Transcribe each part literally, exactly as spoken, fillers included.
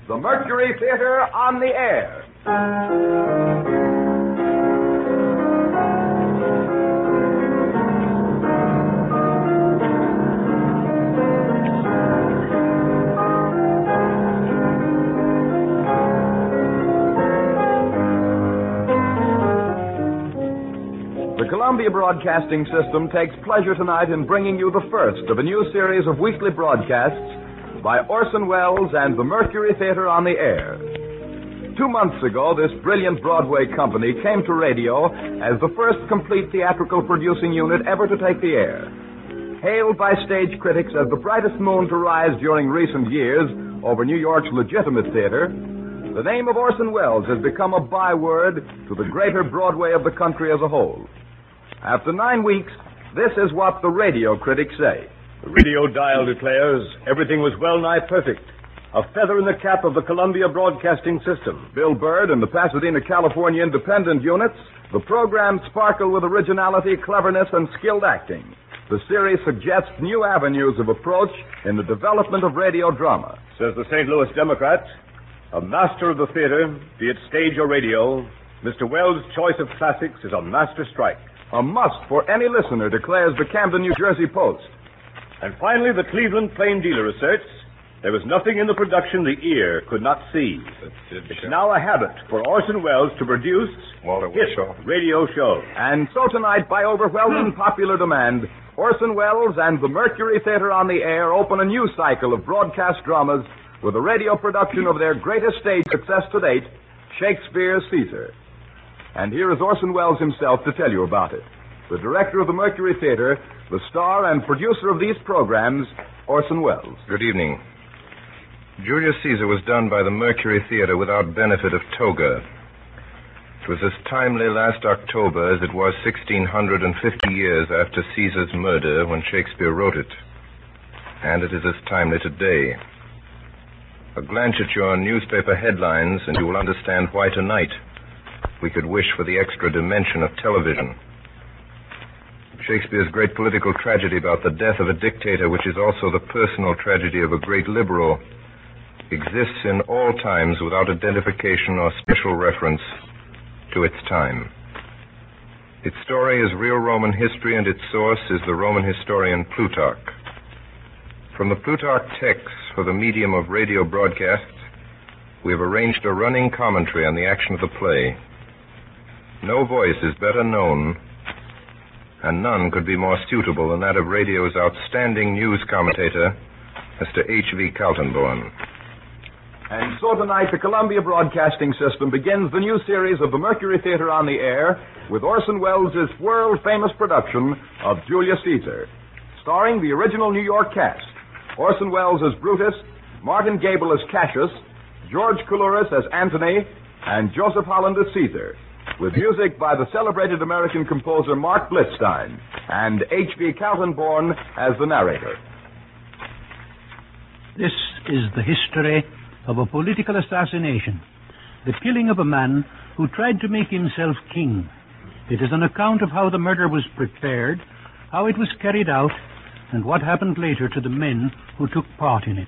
the Mercury Theater on the Air. The Columbia Broadcasting System takes pleasure tonight in bringing you the first of a new series of weekly broadcasts by Orson Welles and the Mercury Theater on the Air. Two months ago, this brilliant Broadway company came to radio as the first complete theatrical producing unit ever to take the air. Hailed by stage critics as the brightest moon to rise during recent years over New York's legitimate theater, the name of Orson Welles has become a byword to the greater Broadway of the country as a whole. After nine weeks, this is what the radio critics say. The radio dial declares everything was well-nigh perfect. A feather in the cap of the Columbia Broadcasting System. Bill Bird and the Pasadena, California independent units, the programs sparkle with originality, cleverness, and skilled acting. The series suggests new avenues of approach in the development of radio drama. Says the Saint Louis Democrat, a master of the theater, be it stage or radio, Mister Welles' choice of classics is a master strike. A must for any listener, declares the Camden, New Jersey Post. And finally, the Cleveland Plain Dealer asserts there was nothing in the production the ear could not see. It's now a habit for Orson Welles to produce hit radio shows. And so tonight, by overwhelming popular demand, Orson Welles and the Mercury Theater on the Air open a new cycle of broadcast dramas with a radio production of their greatest stage success to date, Shakespeare's Caesar. And here is Orson Welles himself to tell you about it. The director of the Mercury Theater, the star and producer of these programs, Orson Welles. Good evening. Julius Caesar was done by the Mercury Theater without benefit of toga. It was as timely last October as it was sixteen fifty years after Caesar's murder when Shakespeare wrote it. And it is as timely today. A glance at your newspaper headlines and you will understand why tonight we could wish for the extra dimension of television. Shakespeare's great political tragedy about the death of a dictator, which is also the personal tragedy of a great liberal, exists in all times without identification or special reference to its time. Its story is real Roman history, and its source is the Roman historian Plutarch. From the Plutarch texts for the medium of radio broadcasts, we have arranged a running commentary on the action of the play. No voice is better known, and none could be more suitable than that of radio's outstanding news commentator, Mister H V Kaltenborn. And so tonight, the Columbia Broadcasting System begins the new series of the Mercury Theater on the Air with Orson Welles' world-famous production of Julius Caesar, starring the original New York cast: Orson Welles as Brutus, Martin Gable as Cassius, George Coulouris as Antony, and Joseph Holland as Caesar, with music by the celebrated American composer Mark Blitzstein and H V Kaltenborn as the narrator. This is the history of a political assassination, the killing of a man who tried to make himself king. It is an account of how the murder was prepared, how it was carried out, and what happened later to the men who took part in it.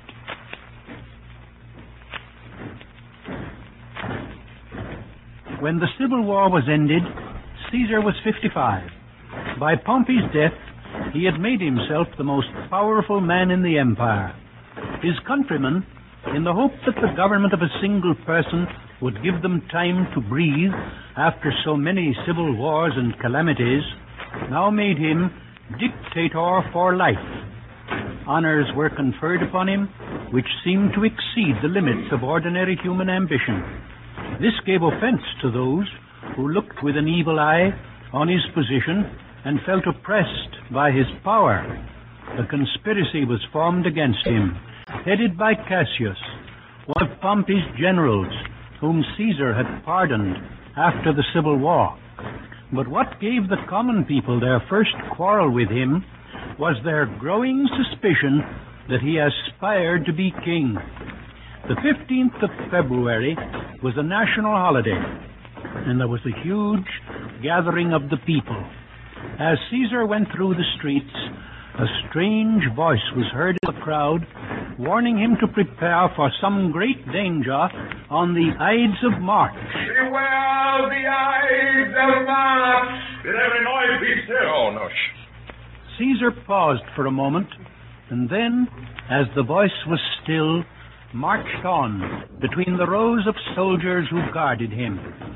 When the Civil War was ended, Caesar was fifty-five. By Pompey's death, he had made himself the most powerful man in the empire. His countrymen, in the hope that the government of a single person would give them time to breathe after so many civil wars and calamities, now made him dictator for life. Honors were conferred upon him which seemed to exceed the limits of ordinary human ambition. This gave offense to those who looked with an evil eye on his position and felt oppressed by his power. A conspiracy was formed against him, headed by Cassius, one of Pompey's generals, whom Caesar had pardoned after the Civil War. But what gave the common people their first quarrel with him was their growing suspicion that he aspired to be king. The fifteenth of February was a national holiday, and there was a huge gathering of the people. As Caesar went through the streets, a strange voice was heard in the crowd warning him to prepare for some great danger on the Ides of March. Beware the Ides of March! Did every noise be still? No, no, shh. Caesar paused for a moment, and then, as the voice was still, marched on between the rows of soldiers who guarded him.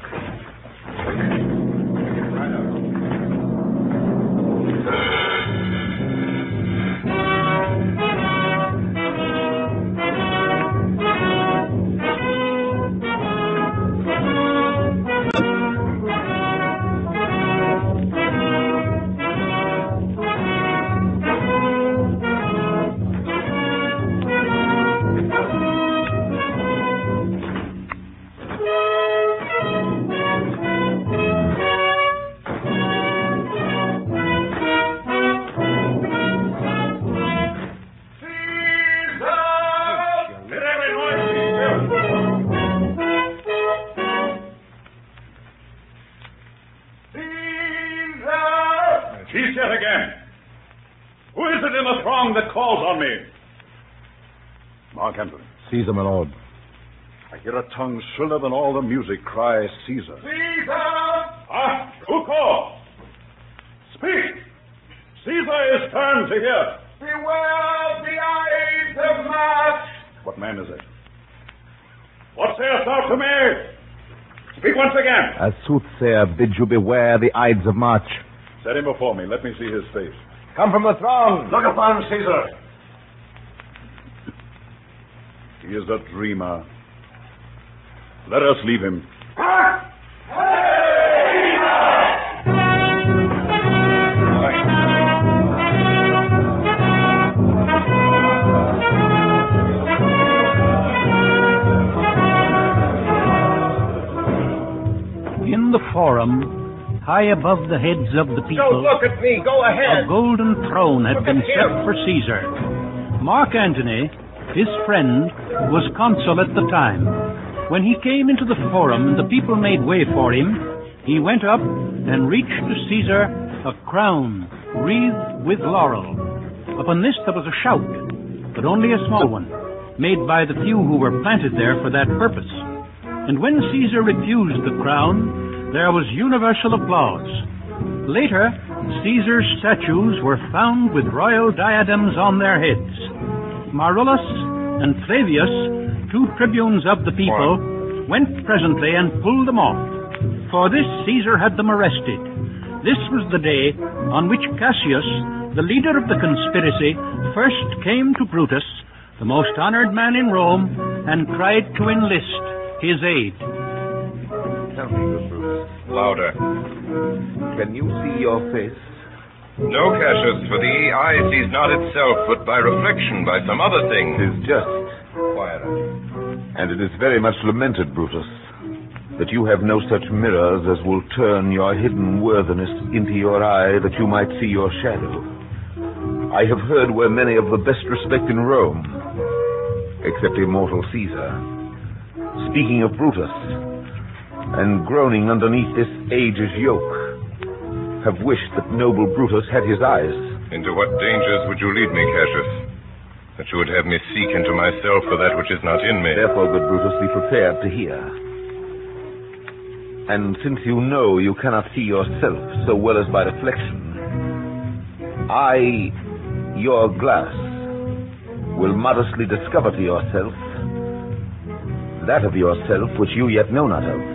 That calls on me. Mark Antony. Caesar, my lord. I hear a tongue shriller than all the music cry Caesar. Caesar! Ah, who calls? Speak! Caesar is turned to hear. Beware the Ides of March! What man is it? What sayest thou to me? Speak once again. A soothsayer bids you beware the Ides of March. Set him before me. Let me see his face. Come from the throng. Look upon Caesar. He is a dreamer. Let us leave him. In the forum, high above the heads of the people, Don't look at me. Go ahead. a golden throne had Look been at set him. for Caesar. Mark Antony, his friend, was consul at the time. When he came into the forum and the people made way for him, he went up and reached to Caesar a crown wreathed with laurel. Upon this there was a shout, but only a small one, made by the few who were planted there for that purpose. And when Caesar refused the crown, there was universal applause. Later, Caesar's statues were found with royal diadems on their heads. Marullus and Flavius, two tribunes of the people, went presently and pulled them off. For this Caesar had them arrested. This was the day on which Cassius, the leader of the conspiracy, first came to Brutus, the most honored man in Rome, and tried to enlist his aid. Tell me, good Brutus. Louder. Can you see your face? No, Cassius, for the eye sees not itself, but by reflection, by some other thing. It is just, Quieter. and it is very much lamented, Brutus, that you have no such mirrors as will turn your hidden worthiness into your eye, that you might see your shadow. I have heard where many of the best respect in Rome, except immortal Caesar, speaking of Brutus, and groaning underneath this age's yoke, have wished that noble Brutus had his eyes. Into what dangers would you lead me, Cassius? That you would have me seek into myself for that which is not in me. Therefore, good Brutus, be prepared to hear. And since you know you cannot see yourself so well as by reflection, I, your glass, will modestly discover to yourself that of yourself which you yet know not of.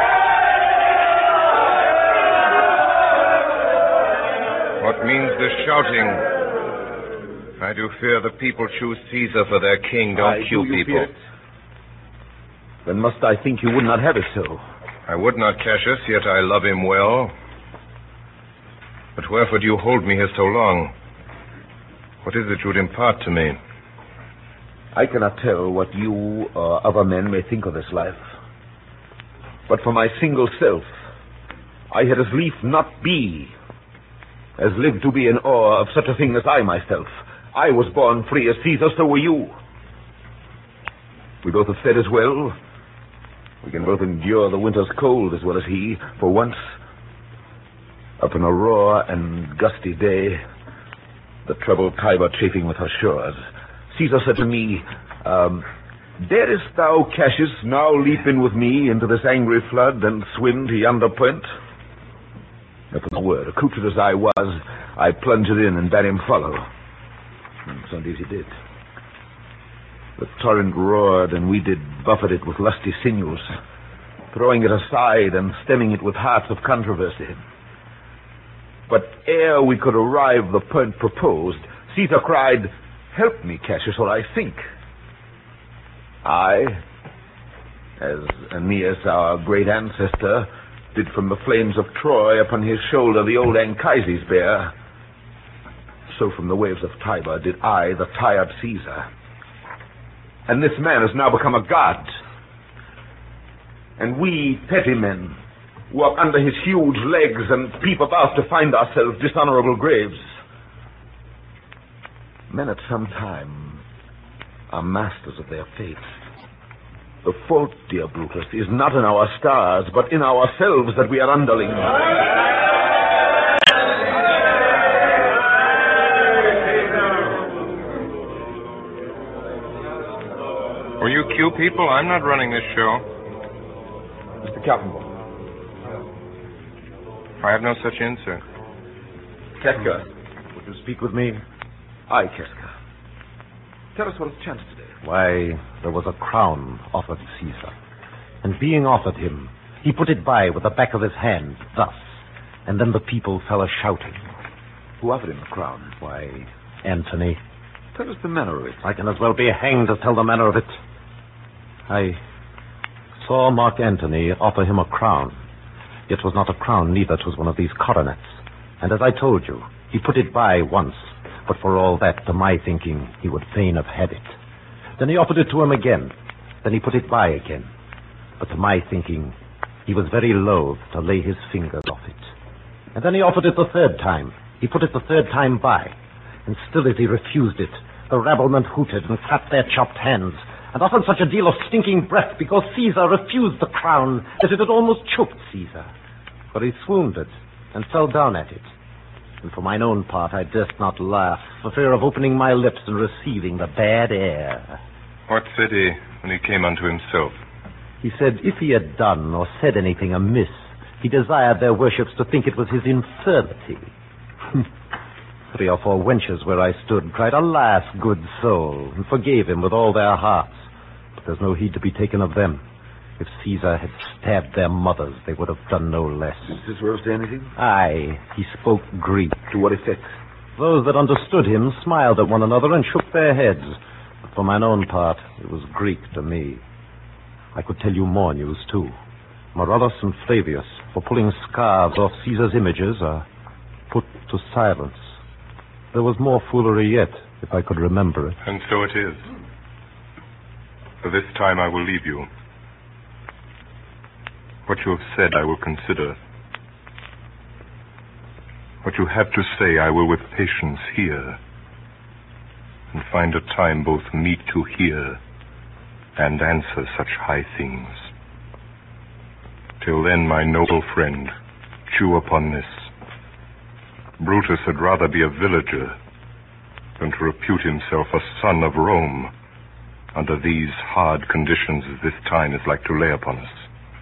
What means this shouting? I do fear the people choose Caesar for their king, don't I you, do you people? fear it? Then must I think you would not have it so. I would not, Cassius, yet I love him well. But wherefore do you hold me here so long? What is it you would impart to me? I cannot tell what you or other men may think of this life. But for my single self, I had as lief not be as live to be in awe of such a thing as I myself. I was born free as Caesar, so were you. We both have fed as well. We can both endure the winter's cold as well as he. For once, up in a raw and gusty day, the troubled Tiber chafing with her shores, Caesar said to me, um, darest thou, Cassius, now leap in with me into this angry flood and swim to yonder point? Not a word. Accoutred as I was, I plunged in and bade him follow. And so indeed he did. The torrent roared, and we did buffet it with lusty sinews, throwing it aside and stemming it with hearts of controversy. But ere we could arrive the point proposed, Caesar cried, help me, Cassius, or I sink. I, as Aeneas, our great ancestor, did from the flames of Troy upon his shoulder the old Anchises bear, so from the waves of Tiber did I, the tired Caesar. And this man has now become a god. And we, petty men, walk under his huge legs and peep about to find ourselves dishonorable graves. Men at some time are masters of their fate. The fault, dear Brutus, is not in our stars, but in ourselves that we are underlings. Were you Q people? I'm not running this show. Mister Kaltenbaum. I have no such insert. Keska, would you speak with me? Aye, Keska. Tell us what has chanced today. Why, there was a crown offered Caesar. And being offered him, he put it by with the back of his hand, thus. And then the people fell a-shouting. Who offered him the crown? Why, Antony. Tell us the manner of it. I can as well be hanged as tell the manner of it. I saw Mark Antony offer him a crown. It was not a crown, neither. 'Twas one of these coronets. And as I told you, he put it by once. But for all that, to my thinking, he would fain have had it. Then he offered it to him again. Then he put it by again. But to my thinking, he was very loath to lay his fingers off it. And then he offered it the third time. He put it the third time by. And still as he refused it, the rabblement hooted and clapped their chopped hands, and offered such a deal of stinking breath because Caesar refused the crown that it had almost choked Caesar. For he swooned it and fell down at it. And for mine own part, I durst not laugh, for fear of opening my lips and receiving the bad air. What said he when he came unto himself? He said if he had done or said anything amiss, he desired their worships to think it was his infirmity. Three or four wenches where I stood cried, alas, good soul, and forgave him with all their hearts. But there's no heed to be taken of them. If Caesar had stabbed their mothers, they would have done no less. Did Cicero say anything? Aye, he spoke Greek. To what effect? Those that understood him smiled at one another and shook their heads. But for mine own part, it was Greek to me. I could tell you more news, too. Marullus and Flavius, for pulling scarves off Caesar's images, are put to silence. There was more foolery yet, if I could remember it. And so it is. For this time I will leave you. What you have said I will consider. What you have to say I will with patience hear, and find a time both meet to hear and answer such high things. Till then, my noble friend, chew upon this. Brutus had rather be a villager than to repute himself a son of Rome under these hard conditions as this time is like to lay upon us.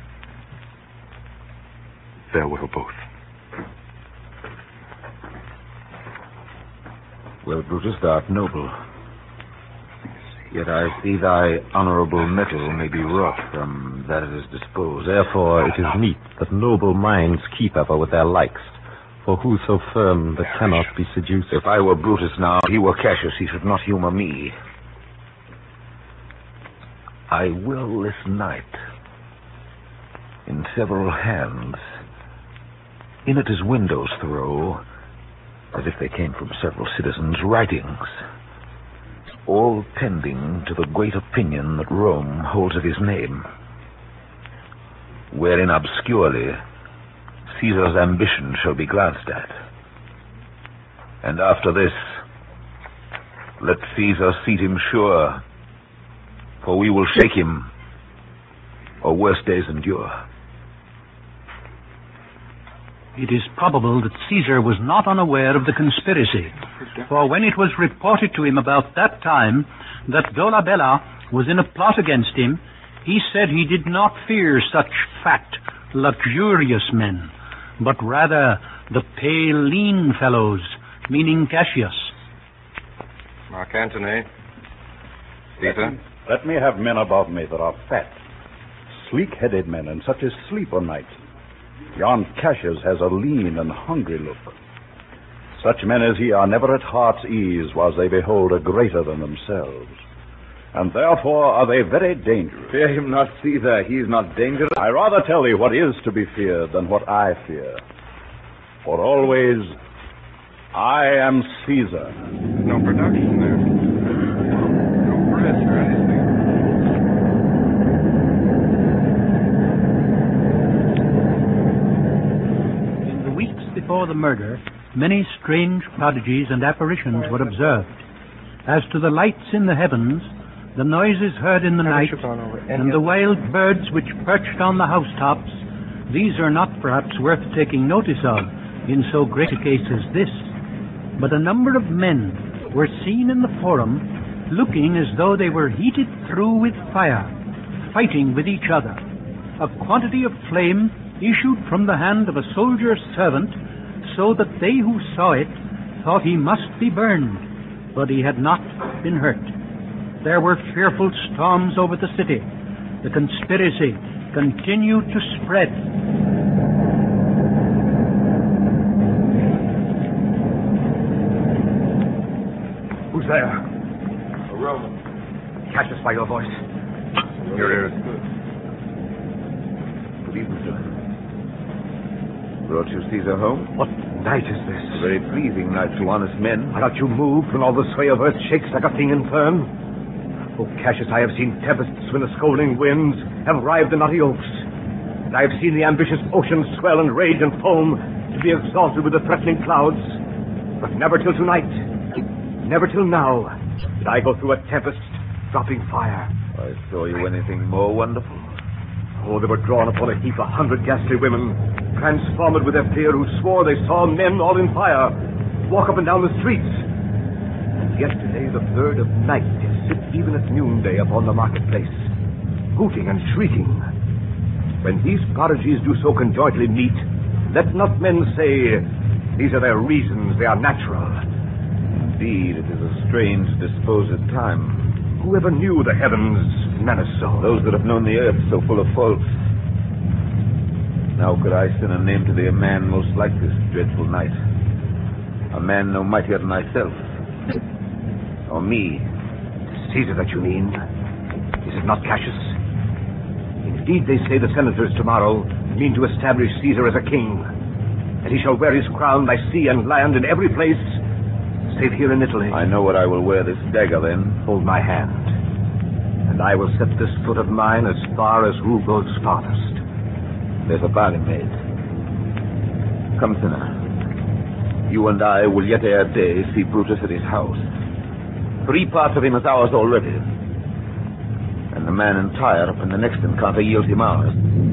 Farewell, both. Well, Brutus, thou art noble. Yet I see thy honorable metal may be wrought from that it is disposed. Therefore it is meet that noble minds keep ever with their likes. For who so firm that cannot be seduced? If I were Brutus now, he were Cassius, he should not humor me. I will this night, in several hands, in at his windows throw, as if they came from several citizens, writings, all tending to the great opinion that Rome holds of his name, wherein obscurely Caesar's ambition shall be glanced at. And after this, let Caesar seat him sure, for we will shake him, or worse days endure. It is probable that Caesar was not unaware of the conspiracy, for when it was reported to him about that time that Dolabella was in a plot against him, he said he did not fear such fat, luxurious men, but rather the pale, lean fellows, meaning Cassius. Mark Antony. Caesar. Let me have men about me that are fat, sleek-headed men, and such as sleep o' night. Yon Cassius has a lean and hungry look. Such men as he are never at heart's ease whilst they behold a greater than themselves. And therefore are they very dangerous. Fear him not, Caesar. He is not dangerous. I rather tell thee what is to be feared than what I fear. For always, I am Caesar. No production there. No press or anything. In the weeks before the murder, many strange prodigies and apparitions were observed. As to the lights in the heavens, the noises heard in the night, and the wild birds which perched on the housetops, these are not perhaps worth taking notice of in so great a case as this. But a number of men were seen in the forum, looking as though they were heated through with fire, fighting with each other. A quantity of flame issued from the hand of a soldier's servant, so that they who saw it thought he must be burned, but he had not been hurt. There were fearful storms over the city. The conspiracy continued to spread. Who's there? A Roman. Catch us by your voice. Your ear is good. Good evening, sir. Brought you Caesar home? What night is this? A very pleasing night to honest men. Are not you moved when all the sway of earth shakes like a thing infirm? Oh, Cassius, I have seen tempests when the scolding winds have rived the knotty oaks. And I have seen the ambitious ocean swell and rage and foam to be exalted with the threatening clouds. But never till tonight, never till now, did I go through a tempest dropping fire. I saw you anything more wonderful? Oh, they were drawn upon a heap a hundred ghastly women, transformed with their fear, who swore they saw men all in fire walk up and down the streets. And yet today the bird of night is sit even at noonday upon the marketplace, hooting and shrieking. When these prodigies do so conjointly meet, let not men say, these are their reasons, they are natural. Indeed, it is a strange disposed time. Whoever knew the heavens menace so? Those that have known the earth so full of faults. Now could I send a name to thee, a man most like this dreadful night. A man no mightier than thyself. Or me. Caesar that you mean? Is it not Cassius? Indeed, they say the senators tomorrow mean to establish Caesar as a king, and he shall wear his crown by sea and land in every place, save here in Italy. I know what I will wear this dagger then. Hold my hand, and I will set this foot of mine as far as who goes farthest. There's a bargain made. Come, sinner. You and I will yet ere day see Brutus at his house. Three parts of him is ours already. And the man in Tyre, in the next encounter, yields him ours.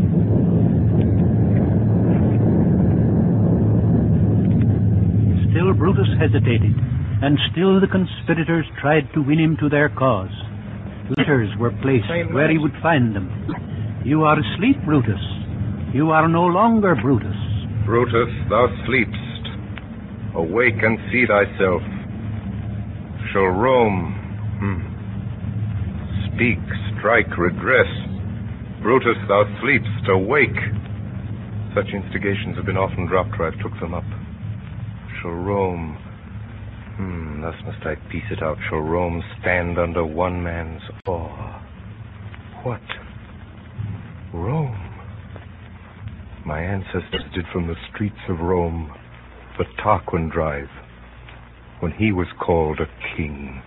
Still Brutus hesitated, and still the conspirators tried to win him to their cause. Letters were placed where he would find them. You are asleep, Brutus. You are no longer Brutus. Brutus, thou sleepst. Awake and see thyself. Shall Rome hmm, speak, strike, redress? Brutus, thou sleepst. Awake. Such instigations have been often dropped where I took them up. Shall Rome... Hmm, thus must I piece it out. Shall Rome stand under one man's awe? What? Rome? My ancestors did from the streets of Rome the Tarquin drive, when he was called a king.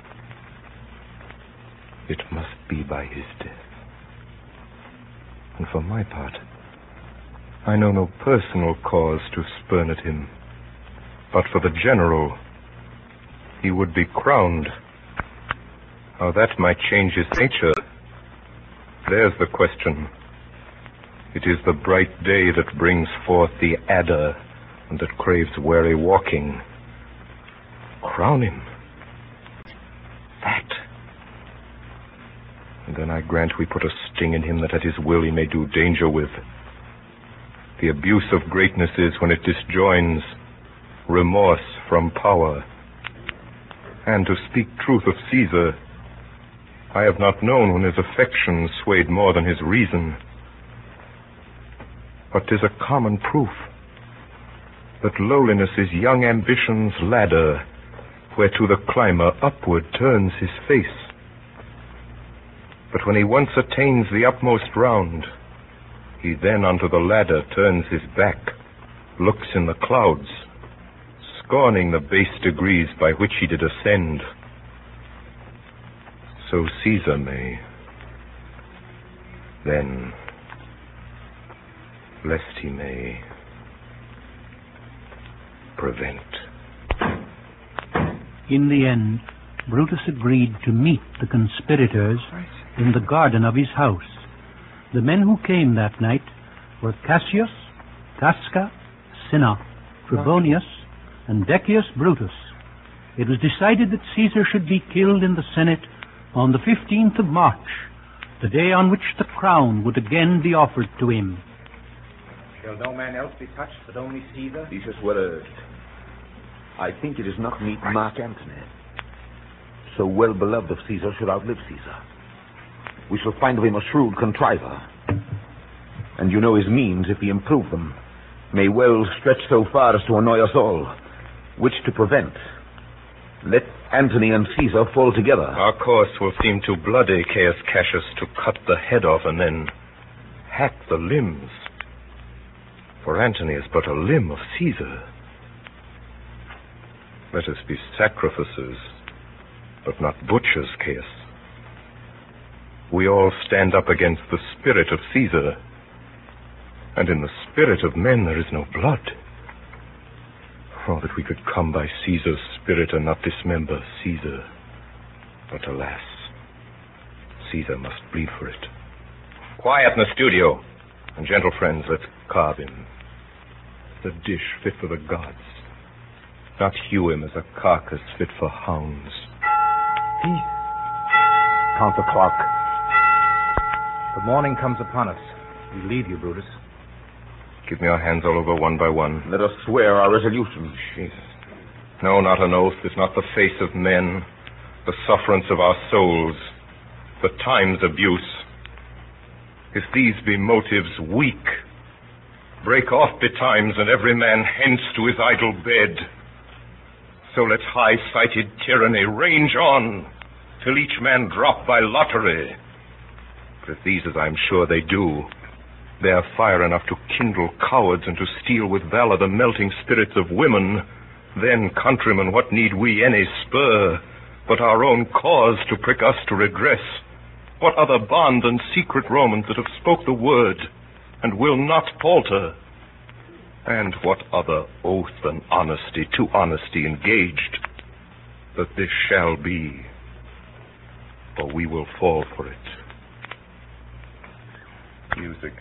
It must be by his death. And for my part, I know no personal cause to spurn at him, but for the general, he would be crowned. How that might change his nature, there's the question. It is the bright day that brings forth the adder and that craves wary walking. Crown him. That. And then I grant we put a sting in him that at his will he may do danger with. The abuse of greatness is when it disjoins remorse from power. And to speak truth of Caesar, I have not known when his affections swayed more than his reason. But 'tis a common proof that lowliness is young ambition's ladder, whereto the climber upward turns his face. But when he once attains the upmost round, he then unto the ladder turns his back, looks in the clouds, scorning the base degrees by which he did ascend. So Caesar may. Then, lest he may prevent. In the end, Brutus agreed to meet the conspirators in the garden of his house. The men who came that night were Cassius, Casca, Cinna, Trebonius, and Decius Brutus. It was decided that Caesar should be killed in the Senate on the fifteenth of March, the day on which the crown would again be offered to him. Shall no man else be touched but only Caesar? This is well urged. I think it is not meet Mark Antony, so well beloved of Caesar, should outlive Caesar. We shall find of him a shrewd contriver. And you know his means, if he improve them, may well stretch so far as to annoy us all. Which to prevent, let Antony and Caesar fall together. Our course will seem too bloody, Caius Cassius, to cut the head off and then hack the limbs. For Antony is but a limb of Caesar. Let us be sacrificers, but not butchers, Caius. We all stand up against the spirit of Caesar, and in the spirit of men there is no blood. Oh, that we could come by Caesar's spirit and not dismember Caesar. But alas, Caesar must bleed for it. Quiet in the studio. And gentle friends, let's carve him. The dish fit for the gods. Not hew him as a carcass fit for hounds. Peace. Count the clock. The morning comes upon us. We leave you, Brutus. Give me your hands all over one by one. Let us swear our resolution. Jesus. No, not an oath. It's not the face of men, the sufferance of our souls, the time's abuse. If these be motives weak, break off betimes, and every man hence to his idle bed. So let high-sighted tyranny range on, till each man drop by lottery. But if these, as I'm sure they do, bear fire enough to kindle cowards and to steal with valor the melting spirits of women, then, countrymen, what need we any spur but our own cause to prick us to regress? What other bond than secret Romans that have spoke the word and will not falter? And what other oath than honesty, to honesty engaged, that this shall be, or we will fall for it. Music.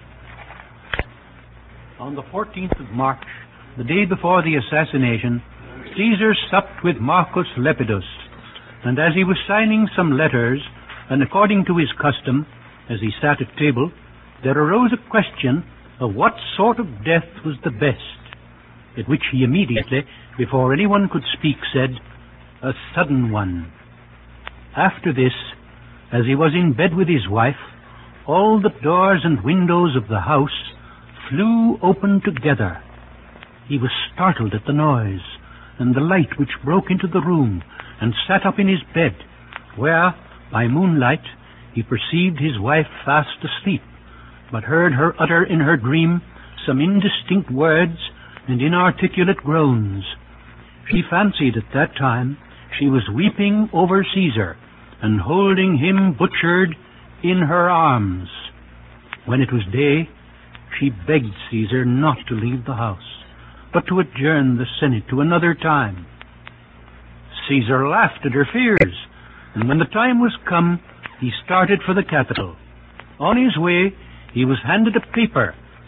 On the fourteenth of March, the day before the assassination, Caesar supped with Marcus Lepidus, and as he was signing some letters, and according to his custom, as he sat at table, there arose a question of what sort of death was the best, at which he immediately, before anyone could speak, said, "A sudden one." After this, as he was in bed with his wife, all the doors and windows of the house flew open together. He was startled at the noise and the light which broke into the room, and sat up in his bed, where, by moonlight, he perceived his wife fast asleep, but heard her utter in her dream some indistinct words and inarticulate groans. She fancied at that time she was weeping over Caesar and holding him butchered in her arms. When it was day, she begged Caesar not to leave the house, but to adjourn the Senate to another time. Caesar laughed at her fears, and when the time was come, he started for the capital. On his way, he was handed a paper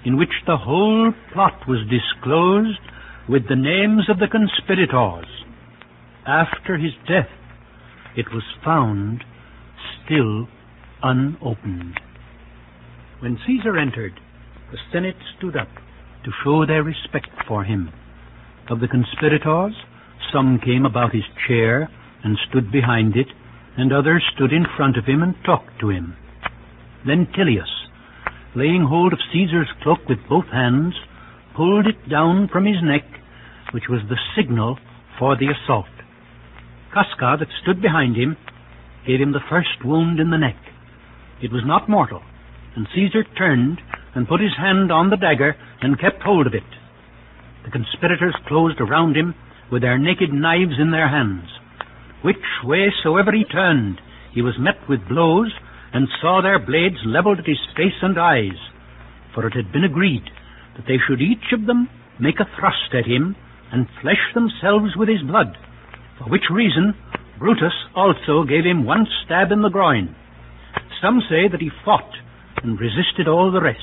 in which the whole plot was disclosed with the names of the conspirators. After his death, it was found still unopened. When Caesar entered, the Senate stood up to show their respect for him. Of the conspirators, some came about his chair and stood behind it, and others stood in front of him and talked to him. Then Tilius, laying hold of Caesar's cloak with both hands, pulled it down from his neck, which was the signal for the assault. Casca, that stood behind him, gave him the first wound in the neck. It was not mortal, and Caesar turned and put his hand on the dagger and kept hold of it. The conspirators closed around him with their naked knives in their hands. Which way soever he turned, he was met with blows, and saw their blades levelled at his face and eyes. For it had been agreed that they should each of them make a thrust at him, and flesh themselves with his blood, for which reason Brutus also gave him one stab in the groin. Some say that he fought and resisted all the rest.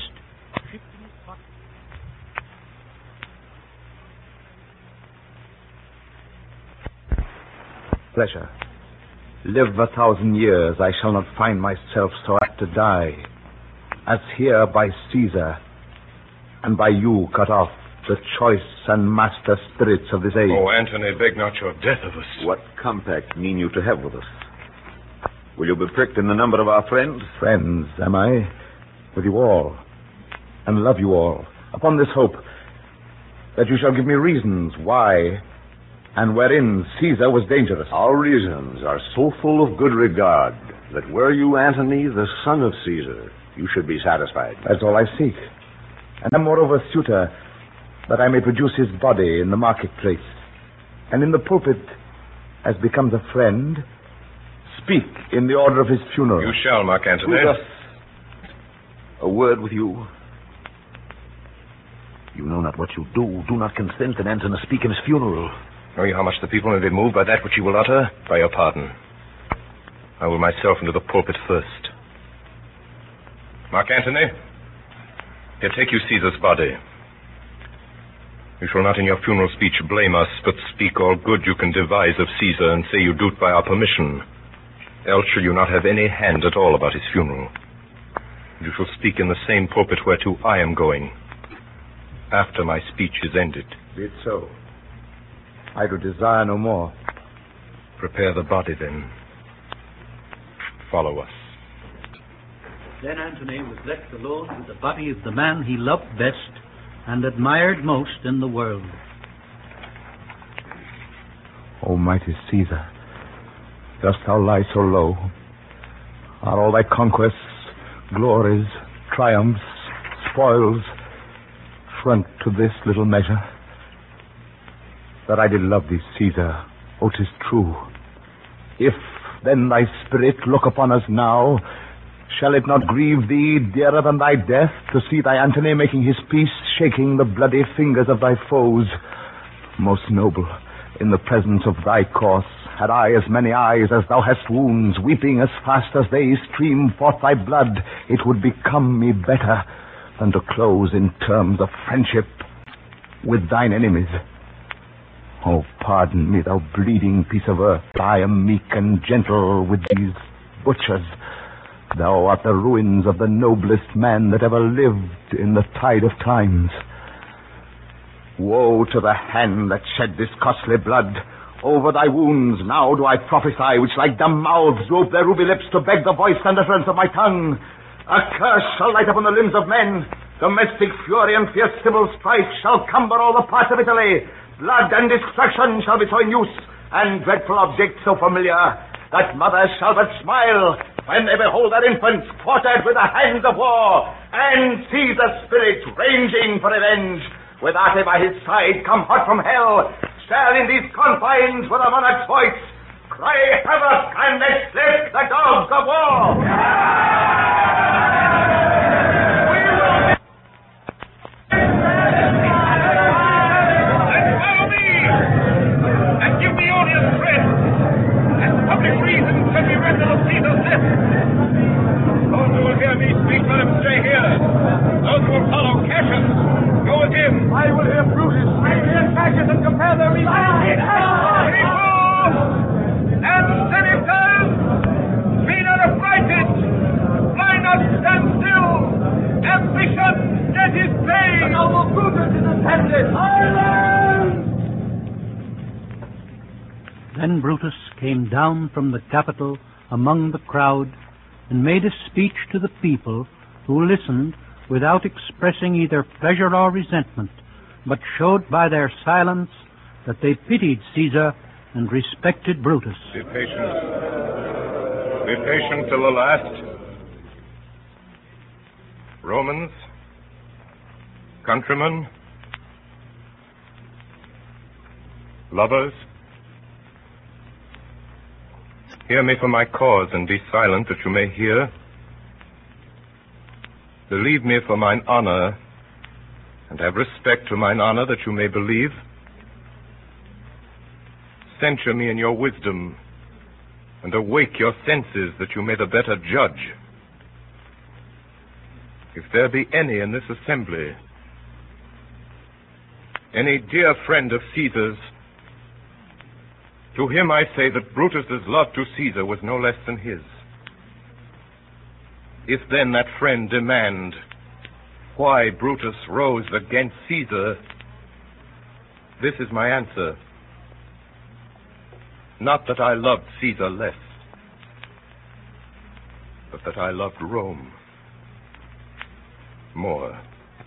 Pleasure. Live a thousand years, I shall not find myself so apt to die, as here by Caesar, and by you cut off, the choice and master spirits of this age. Oh, Antony, beg not your death of us. What compact mean you to have with us? Will you be pricked in the number of our friends? Friends, am I? With you all, and love you all, upon this hope that you shall give me reasons why and wherein Caesar was dangerous. Our reasons are so full of good regard that were you Antony, the son of Caesar, you should be satisfied. That's all I seek. And am moreover suitor that I may produce his body in the marketplace, and in the pulpit, as becomes a friend, speak in the order of his funeral. You shall, Mark Antony. Brutus, a word with you. You know not what you do. Do not consent that Antony speak in his funeral. Know you how much the people may be moved by that which you will utter? By your pardon. I will myself into the pulpit first. Mark Antony, here take you Caesar's body. You shall not in your funeral speech blame us, but speak all good you can devise of Caesar, and say you do it by our permission. Else shall you not have any hand at all about his funeral. You shall speak in the same pulpit whereto I am going, after my speech is ended. Be it so. I do desire no more. Prepare the body, then. Follow us. Then Antony was left alone with the body of the man he loved best and admired most in the world. O mighty Caesar, dost thou lie so low? Are all thy conquests, glories, triumphs, spoils, front to this little measure? That I did love thee, Caesar, oh, 'tis true. If then thy spirit look upon us now, shall it not grieve thee dearer than thy death to see thy Antony making his peace, shaking the bloody fingers of thy foes? Most noble, in the presence of thy corse, had I as many eyes as thou hast wounds, weeping as fast as they stream forth thy blood, it would become me better than to close in terms of friendship with thine enemies. Oh, pardon me, thou bleeding piece of earth. I am meek and gentle with these butchers. Thou art the ruins of the noblest man that ever lived in the tide of times. Woe to the hand that shed this costly blood. Over thy wounds now do I prophesy, which like dumb mouths ope their ruby lips to beg the voice and utterance of my tongue. A curse shall light upon the limbs of men. Domestic fury and fierce civil strife shall cumber all the parts of Italy. Blood and destruction shall be so in use, and dreadful objects so familiar, that mothers shall but smile when they behold their infants quartered with the hands of war, and see the spirit ranging for revenge, with Ate by his side come hot from hell, shall in these confines with a monarch's voice cry havoc and exlick the dogs of war. Those who will hear me speak, let them stay here. Those who will follow Cassius, him. I will hear Brutus. I will hear Cassius and compare their reasons. And senators, be not affrighted. Why not stand still? Ambition get his pay. The noble Brutus is ascended. Silence! Then Brutus came down from the Capitol among the crowd and made a speech to the people, who listened without expressing either pleasure or resentment, but showed by their silence that they pitied Caesar and respected Brutus. Be patient. Be patient till the last. Romans, countrymen, lovers, hear me for my cause, and be silent that you may hear. Believe me for mine honor, and have respect to mine honor that you may believe. Censure me in your wisdom, and awake your senses that you may the better judge. If there be any in this assembly, any dear friend of Caesar's, to him I say that Brutus's love to Caesar was no less than his. If then that friend demand why Brutus rose against Caesar, this is my answer. Not that I loved Caesar less, but that I loved Rome more.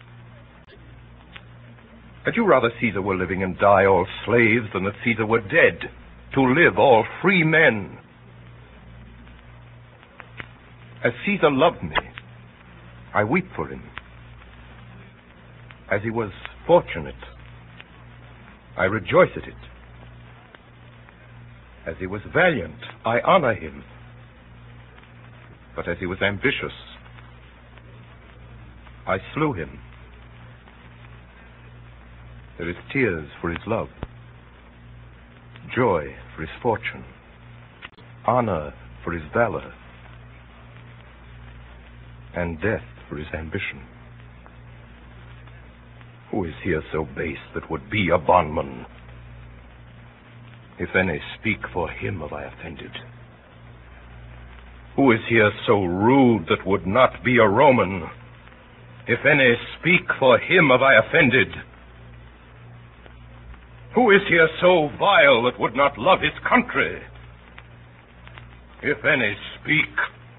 Had you rather Caesar were living and die all slaves than that Caesar were dead, to live all free men? As Caesar loved me, I weep for him. As he was fortunate, I rejoice at it. As he was valiant, I honor him. But as he was ambitious, I slew him. There is tears for his love, joy for his fortune, honor for his valor, and death for his ambition. Who is here so base that would be a bondman? If any speak for him have I offended. Who is here so rude that would not be a Roman? If any speak for him have I offended. Who is here so vile that would not love his country? If any speak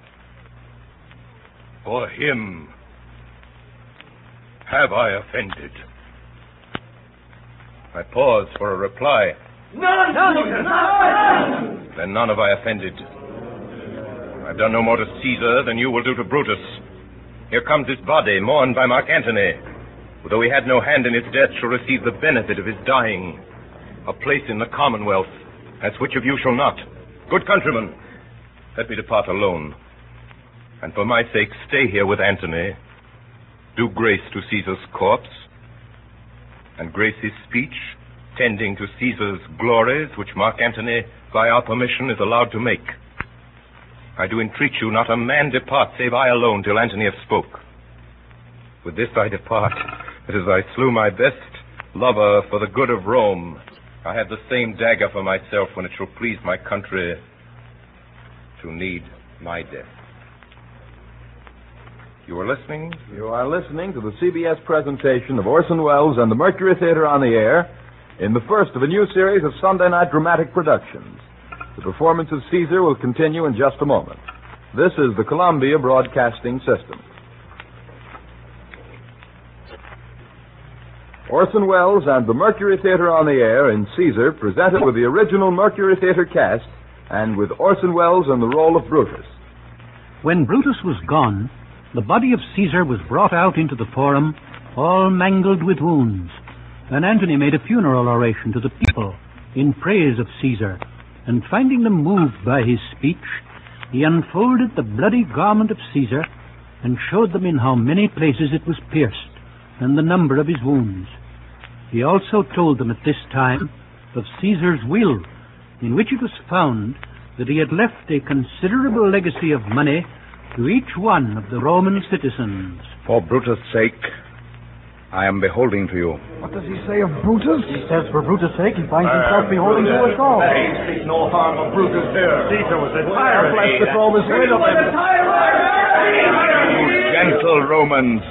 for him have I offended. I pause for a reply. None! None! None! Then none have I offended. I've done no more to Caesar than you will do to Brutus. Here comes his body, mourned by Mark Antony, who, though he had no hand in his death, shall receive the benefit of his dying, a place in the Commonwealth, as which of you shall not. Good countrymen, let me depart alone, and for my sake stay here with Antony, do grace to Caesar's corpse, and grace his speech, tending to Caesar's glories, which Mark Antony, by our permission, is allowed to make. I do entreat you, not a man depart, save I alone, till Antony have spoke. With this I depart, that as I slew my best lover for the good of Rome, I have the same dagger for myself when it shall please my country to need my death. You are listening? You are listening to the C B S presentation of Orson Welles and the Mercury Theater on the Air in the first of a new series of Sunday night dramatic productions. The performance of Caesar will continue in just a moment. This is the Columbia Broadcasting System. Orson Welles and the Mercury Theater on the Air in Caesar, presented with the original Mercury Theater cast and with Orson Welles in the role of Brutus. When Brutus was gone, the body of Caesar was brought out into the forum, all mangled with wounds, and Antony made a funeral oration to the people in praise of Caesar, and finding them moved by his speech, he unfolded the bloody garment of Caesar and showed them in how many places it was pierced, and the number of his wounds. He also told them at this time of Caesar's will, in which it was found that he had left a considerable legacy of money to each one of the Roman citizens. For Brutus' sake, I am beholding to you. What does he say of Brutus? He says for Brutus' sake he finds himself beholding to us all. He speaks no harm of Brutus here. Caesar was a tyrant. Bless the throne is rid of him. You gentle Romans.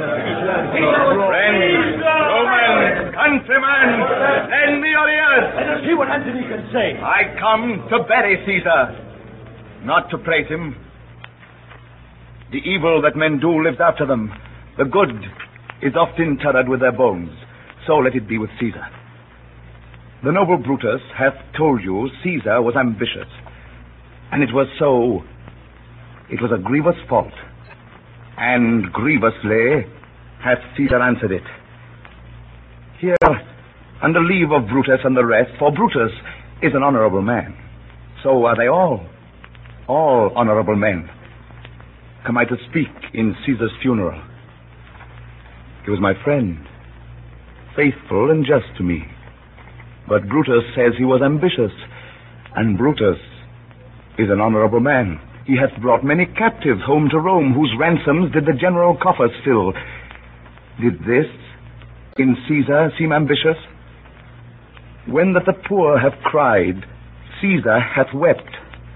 Friends, Romans, countrymen, lend me your ears. Let us see what Antony can say. I come to bury Caesar, not to praise him. The evil that men do lives after them. The good is oft interred with their bones. So let it be with Caesar. The noble Brutus hath told you Caesar was ambitious. And it was so. It was a grievous fault. And grievously hath Caesar answered it. Here, under leave of Brutus and the rest, for Brutus is an honorable man. So are they all. All honorable men. Come I to speak in Caesar's funeral. He was my friend, faithful and just to me. But Brutus says he was ambitious, and Brutus is an honorable man. He hath brought many captives home to Rome, whose ransoms did the general coffers fill. Did this in Caesar seem ambitious? When that the poor have cried, Caesar hath wept.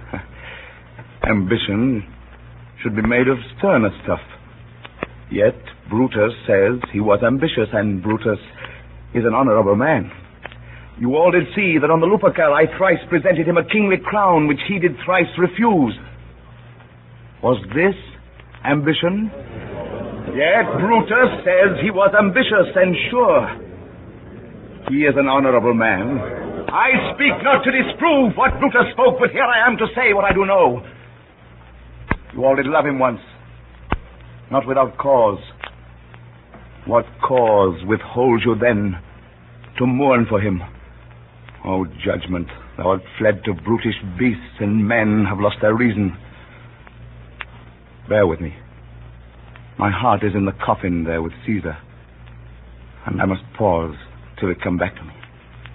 Ambition should be made of sterner stuff. Yet Brutus says he was ambitious, and Brutus is an honorable man. You all did see that on the Lupercal I thrice presented him a kingly crown, which he did thrice refuse. Was this ambition? Yet Brutus says he was ambitious, and sure, he is an honorable man. I speak not to disprove what Brutus spoke, but here I am to say what I do know. You all did love him once, not without cause. What cause withholds you then to mourn for him? O judgment, thou art fled to brutish beasts, and men have lost their reason. Bear with me. My heart is in the coffin there with Caesar, and I must pause till it come back to me.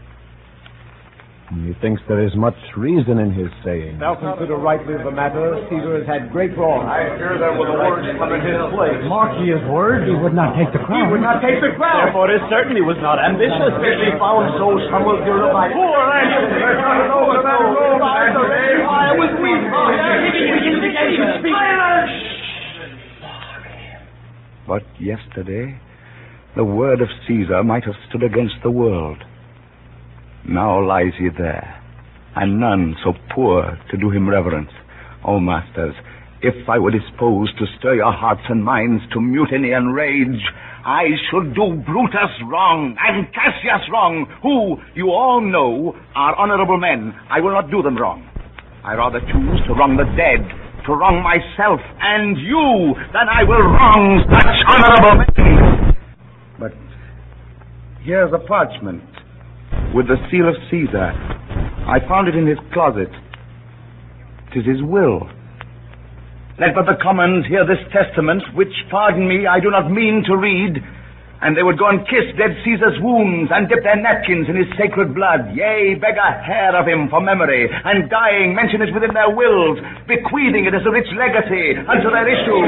Methinks there is much reason in his saying. Thou consider rightly the matter. Caesar has had great wrong. I fear there will the words come in his place. Mark ye his word. He would not take the crown. He would not take the crown. Therefore it certainly was not ambitious. If he found so, some will hear about it. Poor Antony! I was weak. But yesterday, the word of Caesar might have stood against the world. Now lies he there, and none so poor to do him reverence. O masters, if I were disposed to stir your hearts and minds to mutiny and rage, I should do Brutus wrong and Cassius wrong, who, you all know, are honorable men. I will not do them wrong. I rather choose to wrong the dead, to wrong myself and you, than I will wrong such honorable men. But here's a parchment with the seal of Caesar. I found it in his closet. 'Tis his will. Let but the commons hear this testament, which, pardon me, I do not mean to read, and they would go and kiss dead Caesar's wounds, and dip their napkins in his sacred blood, yea, beg a hair of him for memory, and dying mention it within their wills, bequeathing it as a rich legacy unto their issue.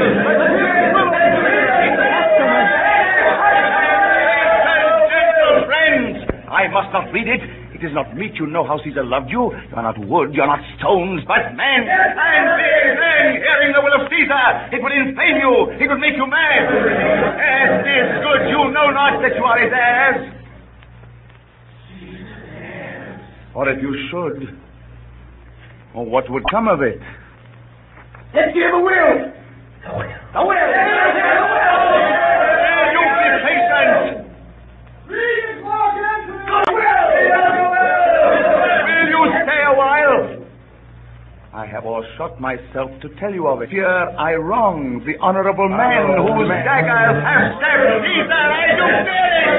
Gentle friends, I must not read it. It is not meet you know how Caesar loved you. You are not wood, you are not stones, but men. And being men, hearing the will of Caesar, it would inflame you, it would make you mad. Yes, it is good you know not that you are his heirs. Or if you should, oh, what would come of it? Let's hear the will. The will. The will. You be patient. I have all shot myself to tell you of it. Here I wrong the honorable man whose daggers have stabbed Caesar. I do fear it.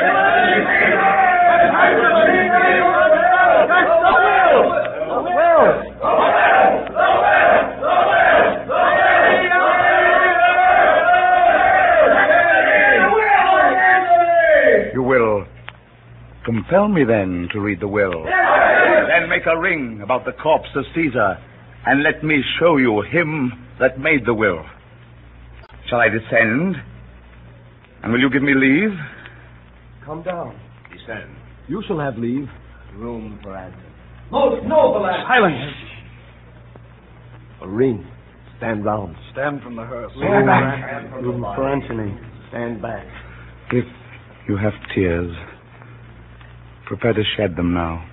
That's the will. The will. You will compel me then to read the will. Then make a ring about the corpse of Caesar, and let me show you him that made the will. Shall I descend? And will you give me leave? Come down. Descend. You shall have leave. Room for answer. Most noble and... Silence! Marine, stand round. Stand from the hearse. Stand back. Room for Antony. Stand back. If you have tears, prepare to shed them now.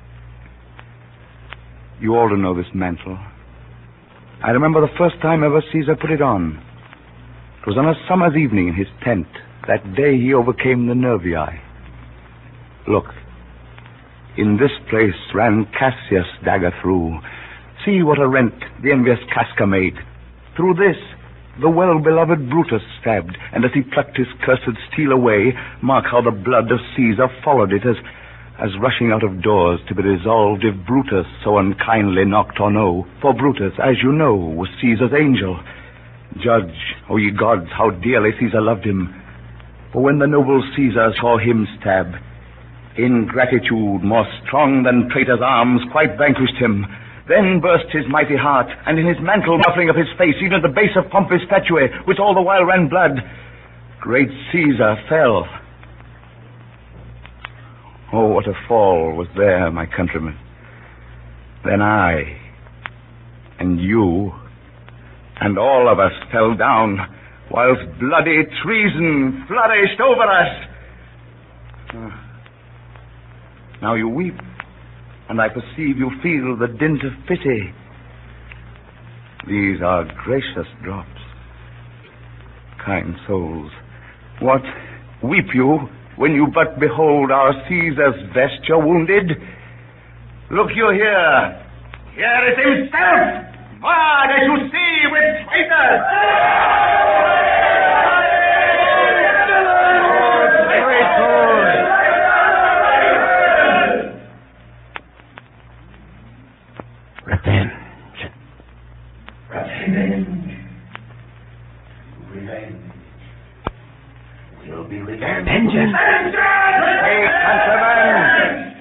You all know this mantle. I remember the first time ever Caesar put it on. It was on a summer's evening in his tent. That day he overcame the Nervii. Look, in this place ran Cassius' dagger through. See what a rent the envious Casca made. Through this, the well-beloved Brutus stabbed, and as he plucked his cursed steel away, mark how the blood of Caesar followed it as, as rushing out of doors to be resolved if Brutus so unkindly knocked or no. For Brutus, as you know, was Caesar's angel. Judge, O ye gods, how dearly Caesar loved him. For when the noble Caesar saw him stab, ingratitude, more strong than traitor's arms, quite vanquished him. Then burst his mighty heart, and in his mantle muffling of his face, even at the base of Pompey's statue, which all the while ran blood, great Caesar fell. Oh, what a fall was there, my countrymen. Then I, and you, and all of us fell down, whilst bloody treason flourished over us. Ah. Now you weep, and I perceive you feel the dint of pity. These are gracious drops. Kind souls, what, weep you when you but behold our Caesar's vesture wounded? Look you here. Here is himself, marred as you see with traitors. Revenge. Revenge. Revenge. Will be revenge. Vengeance. Hey, countrymen!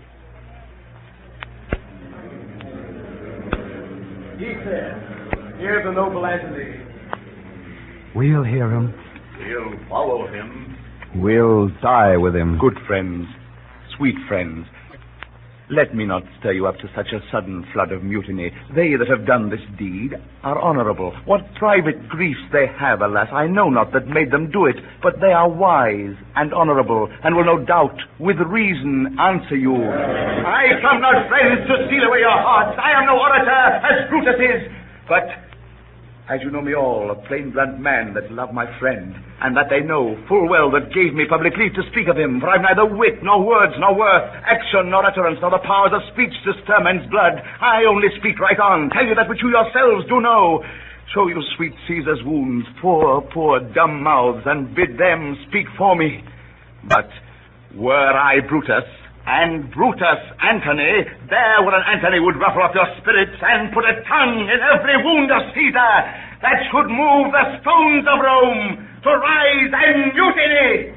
Keep there. Hear the noble Antony. We'll hear him. We'll follow him. We'll die with him. Good friends, sweet friends, let me not stir you up to such a sudden flood of mutiny. They that have done this deed are honorable. What private griefs they have, alas, I know not that made them do it, but they are wise and honorable, and will no doubt, with reason, answer you. I come not, friends, to steal away your hearts. I am no orator, as Brutus is, but, as you know me all, a plain blunt man that love my friend, and that they know full well that gave me public leave to speak of him, for I've neither wit, nor words, nor worth, action, nor utterance, nor the powers of speech to stir men's blood. I only speak right on, tell you that which you yourselves do know, show you sweet Caesar's wounds, poor, poor dumb mouths, and bid them speak for me. But were I Brutus, and Brutus Antony, there where an Antony would ruffle up your spirits and put a tongue in every wound of Caesar that should move the stones of Rome to rise and mutiny.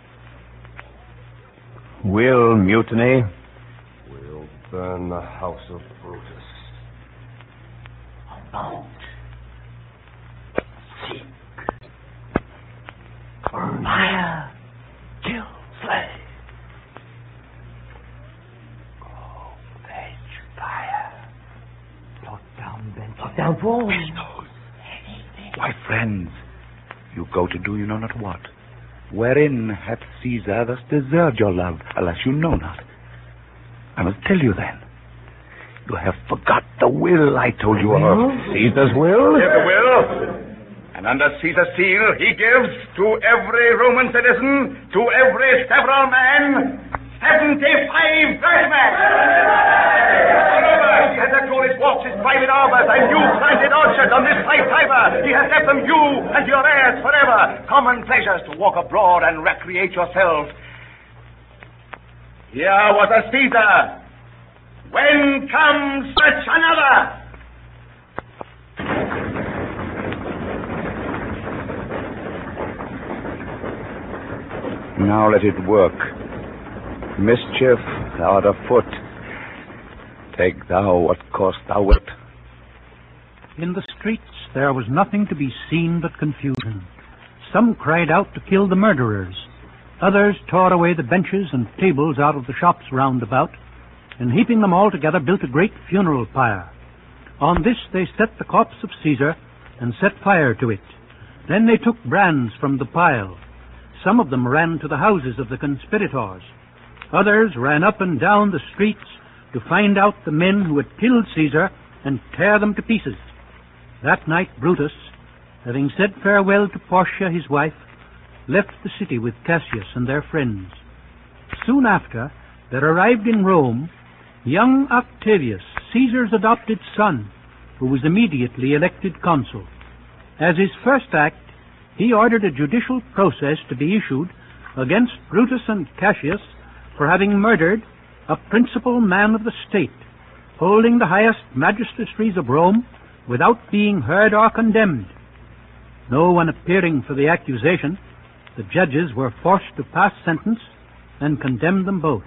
We'll mutiny. We'll burn the house of Brutus. Mount. Seek. Fire. Kill. Slay. Fire. Plot down benches. Plot down walls. Why, friends, you go to do you know not what. Wherein hath Caesar thus deserved your love? Alas, you know not. I must tell you then. You have forgot the will I told you of. Caesar's will? Here's the will. And under Caesar's seal he gives to every Roman citizen, to every several man, seventy-five drachmas. Moreover, he has let go his walks, his private arbors, and you planted orchards on this high Tiber. He has left them you and your heirs forever. Common pleasures to walk abroad and recreate yourselves. Here was a Caesar. When comes such another? Now let it work. Mischief, thou art afoot. Take thou what course thou wilt. In the streets there was nothing to be seen but confusion. Some cried out to kill the murderers. Others tore away the benches and tables out of the shops round about, and heaping them all together built a great funeral pyre. On this they set the corpse of Caesar and set fire to it. Then they took brands from the pile. Some of them ran to the houses of the conspirators. Others ran up and down the streets to find out the men who had killed Caesar and tear them to pieces. That night Brutus, having said farewell to Portia his wife, left the city with Cassius and their friends. Soon after, there arrived in Rome young Octavius, Caesar's adopted son, who was immediately elected consul. As his first act, he ordered a judicial process to be issued against Brutus and Cassius for having murdered a principal man of the state, holding the highest magistracies of Rome without being heard or condemned. No one appearing for the accusation, the judges were forced to pass sentence and condemn them both.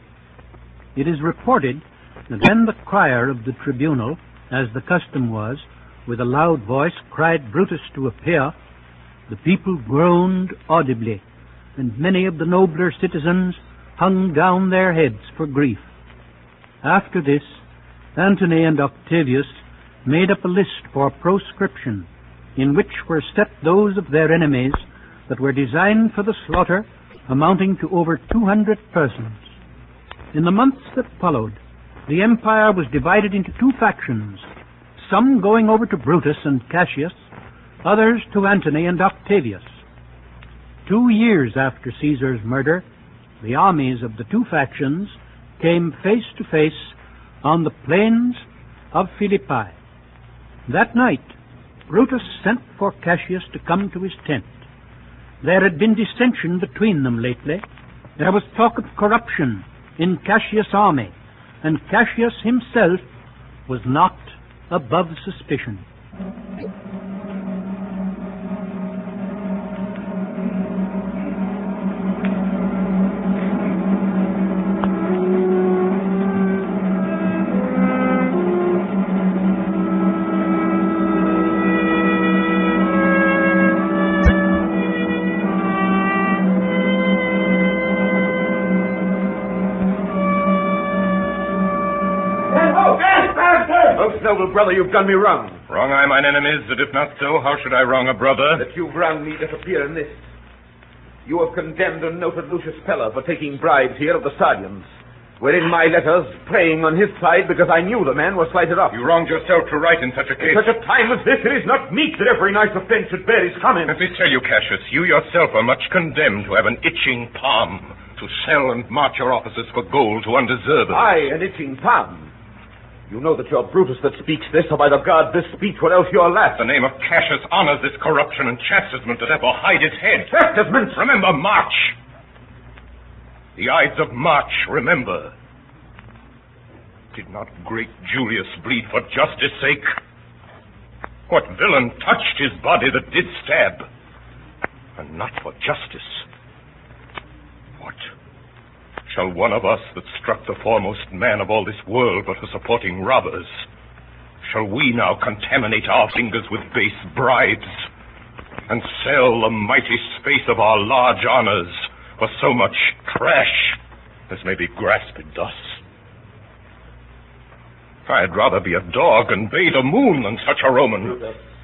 It is reported that when the crier of the tribunal, as the custom was, with a loud voice cried Brutus to appear, the people groaned audibly, and many of the nobler citizens hung down their heads for grief. After this, Antony and Octavius made up a list for proscription, in which were set those of their enemies that were designed for the slaughter, amounting to over two hundred persons. In the months that followed, the empire was divided into two factions, some going over to Brutus and Cassius, others to Antony and Octavius. Two years after Caesar's murder, the armies of the two factions came face to face on the plains of Philippi. That night, Brutus sent for Cassius to come to his tent. There had been dissension between them lately. There was talk of corruption in Cassius' army, and Cassius himself was not above suspicion. Noble brother, you've done me wrong. Wrong I mine enemies, that if not so, how should I wrong a brother? That you've wronged me doth appear in this. You have condemned a noted Lucius Pella for taking bribes here of the Sardians, wherein my letters praying on his side because I knew the man was slighted up. You wronged yourself to write in such a case. In such a time as this, it is not meet that every night's offense should bear his comment. Let me tell you, Cassius, you yourself are much condemned to have an itching palm, to sell and march your officers for gold to undeserved. Aye, an itching palm. You know that you're Brutus that speaks this, or by the God this speech were else your last. The name of Cassius honors this corruption and chastisement that ever hide its head. Chastisement? Remember March. The Ides of March, remember. Did not great Julius bleed for justice' sake? What villain touched his body that did stab? And not for justice. What? Shall one of us that struck the foremost man of all this world but for supporting robbers, shall we now contaminate our fingers with base bribes and sell the mighty space of our large honors for so much trash as may be grasped thus? I'd rather be a dog and bait a moon than such a Roman.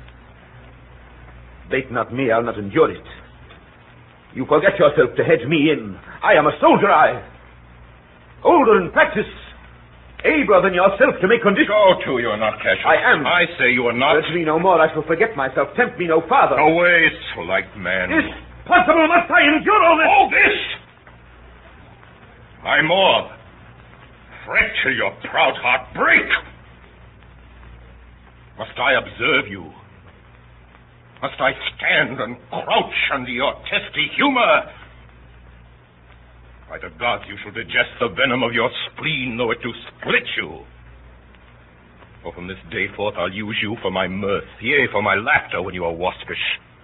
Bait not me, I'll not endure it. You forget yourself to hedge me in. I am a soldier, I. Older in practice, abler than yourself to make conditions. Go to, you are not, Cassius. I am. I say you are not. Urge me no more, I shall forget myself. Tempt me no farther. Away, slight man. Is possible, must I endure all this? All this? I more. Fret till your proud heart break. Must I observe you? Must I stand and crouch under your testy humor? By the gods, you shall digest the venom of your spleen, though it do split you. For from this day forth I'll use you for my mirth, yea, for my laughter when you are waspish.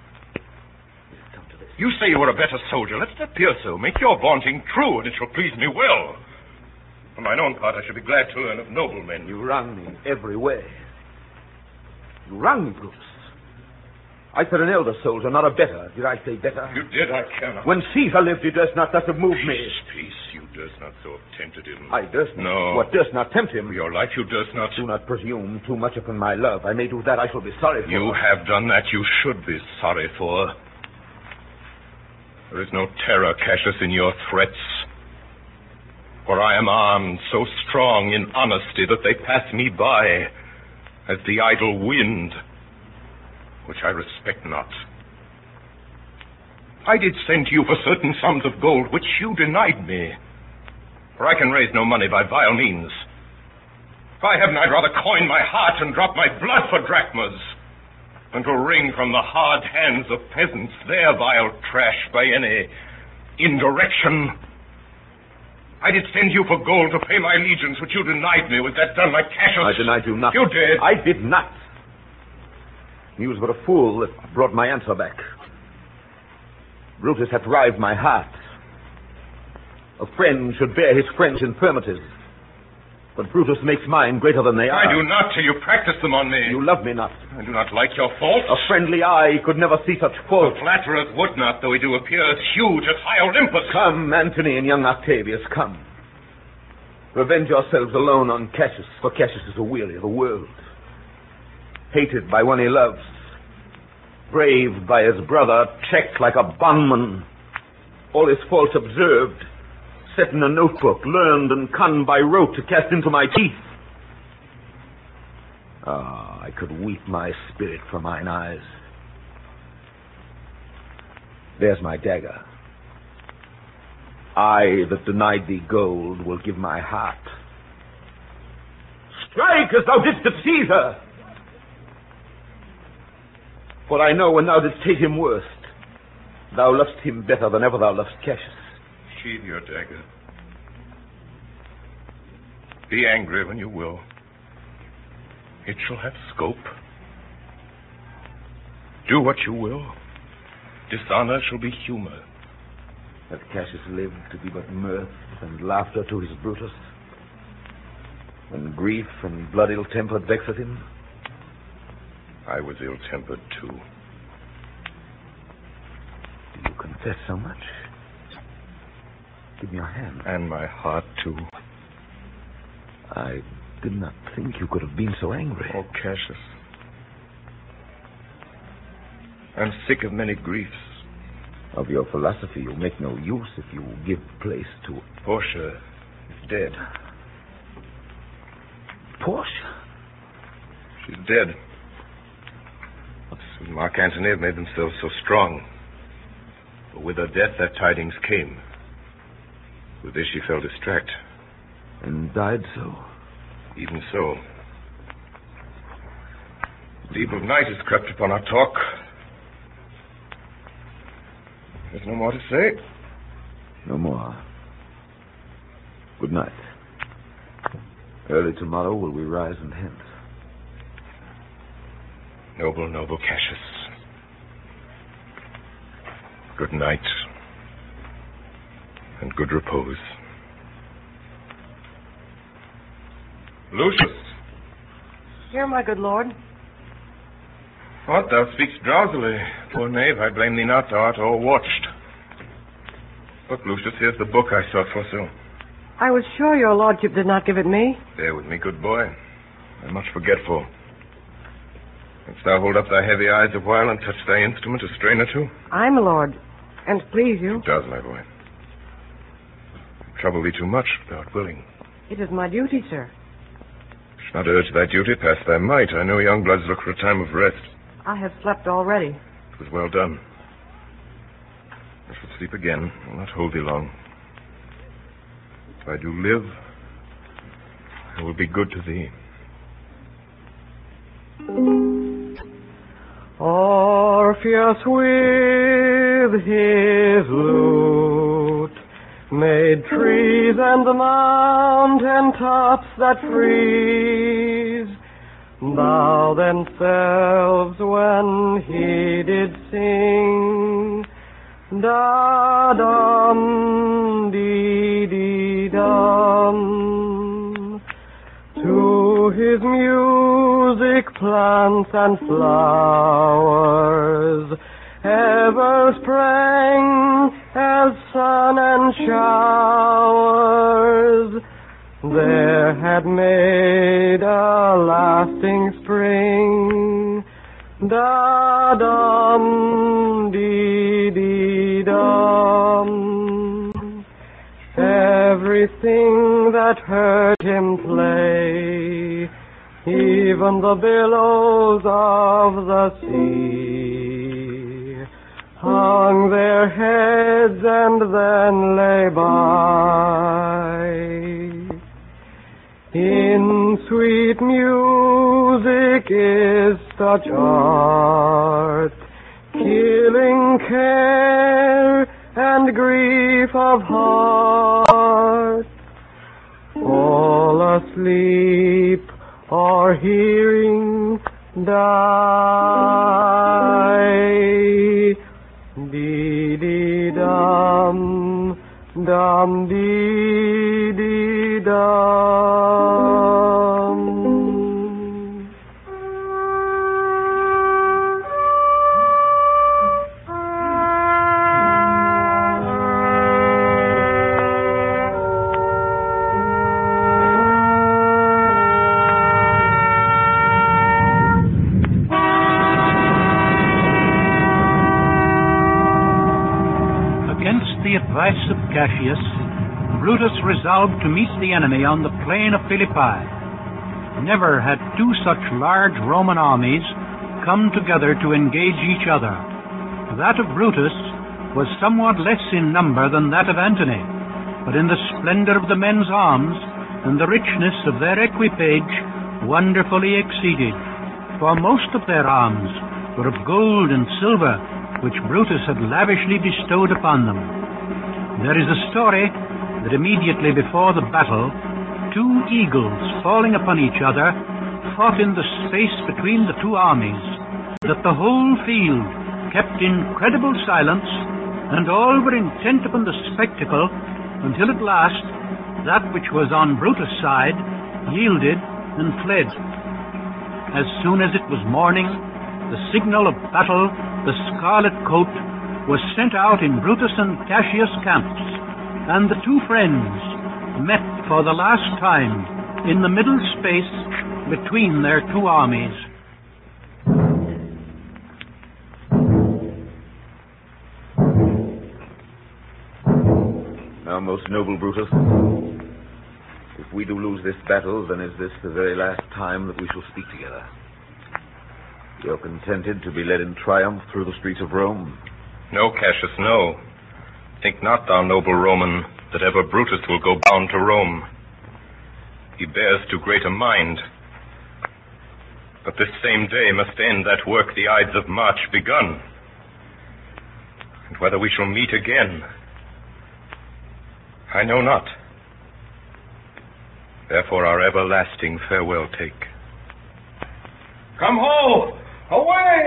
You say you are a better soldier. Let it appear so. Make your vaunting true, and it shall please me well. For mine own part, I shall be glad to learn of noblemen. You wrong me every way. You wrong me, Brutus. I said an elder soldier, not a better. Did I say better? You did, I cannot. When Caesar lived, he durst not thus have moved me. Peace, peace. You durst not so have tempted him. I durst not. No. What durst not tempt him? For your life you durst not. Do not presume too much upon my love. I may do that I shall be sorry for. You have done that you should be sorry for. There is no terror, Cassius, in your threats. For I am armed so strong in honesty that they pass me by as the idle wind, which I respect not. I did send you for certain sums of gold, which you denied me. For I can raise no money by vile means. Why haven't I rather coined my heart and dropped my blood for drachmas than to wring from the hard hands of peasants their vile trash by any indirection? I did send you for gold to pay my allegiance, which you denied me. Was that done like Cassius? I denied you nothing. You did. I did not. He was but a fool that brought my answer back. Brutus hath rived my heart. A friend should bear his friend's infirmities. But Brutus makes mine greater than they are. I do not till you practice them on me. You love me not. I do not like your faults. A friendly eye could never see such faults. The flatterers would not, though he do appear as huge as high Olympus. Come, Antony and young Octavius, come. Revenge yourselves alone on Cassius, for Cassius is a weary of the world. Hated by one he loves. Braved by his brother, checked like a bondman. All his faults observed. Set in a notebook, learned and conned by rote to cast into my teeth. Ah, I could weep my spirit from mine eyes. There's my dagger. I that denied thee gold will give my heart. Strike as thou didst at Caesar! For I know when thou didst hate him worst, thou lovest him better than ever thou lovest Cassius. Sheathe your dagger. Be angry when you will. It shall have scope. Do what you will. Dishonor shall be humor. Hath Cassius lived to be but mirth and laughter to his Brutus? When grief and blood ill-tempered vexeth him? I was ill-tempered, too. Do you confess so much? Give me your hand. And my heart, too. I did not think you could have been so angry. Oh, Cassius. I'm sick of many griefs. Of your philosophy you'll make no use if you give place to... Portia is dead. Portia? She's dead. Mark Antony have made themselves so strong. But with her death, that tidings came. With this, she fell distract. And died so? Even so. The evil of night has crept upon our talk. There's no more to say. No more. Good night. Early tomorrow will we rise and hence. Noble, noble Cassius. Good night. And good repose. Lucius. Here, my good lord. What, thou speakst drowsily. Poor knave, I blame thee not, thou art all watched. Look, Lucius, here's the book I sought for so. I was sure your lordship did not give it me. Bear with me, good boy. I'm much forgetful. Canst thou hold up thy heavy eyes a while and touch thy instrument a strain or two? Aye, my lord, and please you. It does, my boy. Trouble thee too much, thou art willing. It is my duty, sir. Shall not urge thy duty past thy might. I know young bloods look for a time of rest. I have slept already. It was well done. I shall sleep again. I will not hold thee long. If I do live, I will be good to thee. Orpheus with his lute made trees and mountain tops that freeze. Thou themselves when he did sing, da-dum, dee-dee-dum, to his muse music, plants and flowers ever sprang as sun and showers there had made a lasting spring. Da-dum, dee-dee-dum. Everything that heard him play, even the billows of the sea, hung their heads and then lay by. In sweet music is such art, killing care and grief of heart. All asleep or hearing die. Dee-dee-dum, dum-dee-dee-dum. The advice of Cassius, Brutus resolved to meet the enemy on the plain of Philippi. Never had two such large Roman armies come together to engage each other. That of Brutus was somewhat less in number than that of Antony, but in the splendor of the men's arms and the richness of their equipage wonderfully exceeded, for most of their arms were of gold and silver, which Brutus had lavishly bestowed upon them. There is a story that immediately before the battle, two eagles falling upon each other fought in the space between the two armies, that the whole field kept incredible silence, and all were intent upon the spectacle, until at last that which was on Brutus' side yielded and fled. As soon as it was morning, the signal of battle, the scarlet coat, was sent out in Brutus and Cassius' camps, and the two friends met for the last time in the middle space between their two armies. Now, most noble Brutus, if we do lose this battle, then is this the very last time that we shall speak together? You're contented to be led in triumph through the streets of Rome? No, Cassius, no. Think not, thou noble Roman, that ever Brutus will go bound to Rome. He bears too great a mind. But this same day must end that work the Ides of March begun. And whether we shall meet again, I know not. Therefore our everlasting farewell take. Come ho! Away!